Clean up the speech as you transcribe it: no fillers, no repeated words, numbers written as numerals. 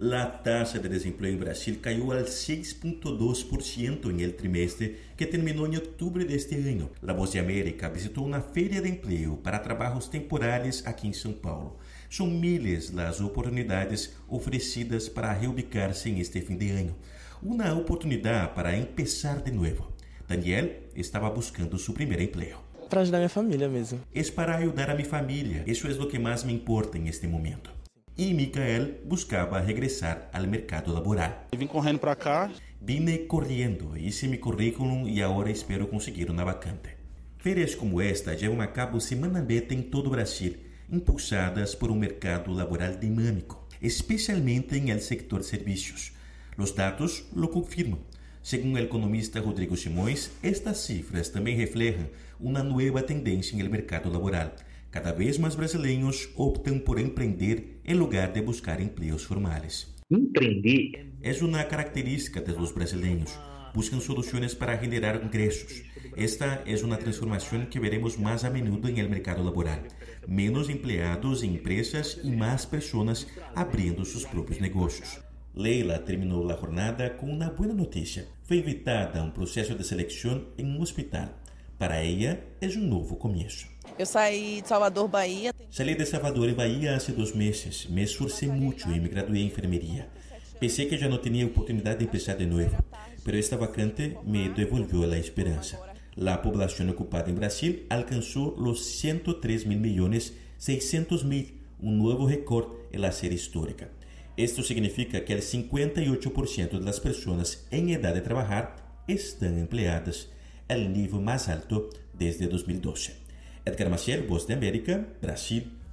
La tasa de desempleo en Brasil cayó al 6.2% en el trimestre que terminó en octubre de este año. La Voz de América visitó una feria de empleo para trabajos temporales aquí en São Paulo. Son miles las oportunidades ofrecidas para reubicarse en este fin de año. Una oportunidad para empezar de nuevo. Daniel estaba buscando su primer empleo. Para ajudar minha família mesmo. Es para ayudar a mi familia. Eso es lo que más me importa en este momento. E Micael buscava regressar ao mercado laboral. Vim correndo para cá. Vine correndo, hice mi currículum e agora espero conseguir uma vacante. Feiras como esta levam a cabo semanalmente em todo o Brasil, impulsadas por um mercado laboral dinâmico, especialmente em el sector serviços. Os dados lo confirmam. Segundo o economista Rodrigo Simões, estas cifras também refletem uma nova tendência no mercado laboral. Cada vez mais brasileiros optam por empreender em lugar de buscar empregos formais. Empreender é uma característica dos brasileiros. Buscam soluções para generar ingressos. Esta é uma transformação que veremos mais a menudo no mercado laboral. Menos empregados em empresas e mais pessoas abrindo seus próprios negócios. Leila terminou a jornada com uma boa notícia. Foi invitada a um processo de seleção em um hospital. Para ela, é um novo começo. Eu saí de Salvador, Bahia. Salí de Salvador, en Bahía, hace 2 meses. Me esforcé mucho y me gradué en enfermería. Pensé que ya no tenía oportunidad de empezar de nuevo, pero esta vacante me devolvió la esperanza. La población ocupada en Brasil alcanzó los 103.600.000, un nuevo récord en la serie histórica. Esto significa que el 58% de las personas en edad de trabajar están empleadas, el nivel más alto desde 2012. Edgar Maciel, Voz de América, Brasil.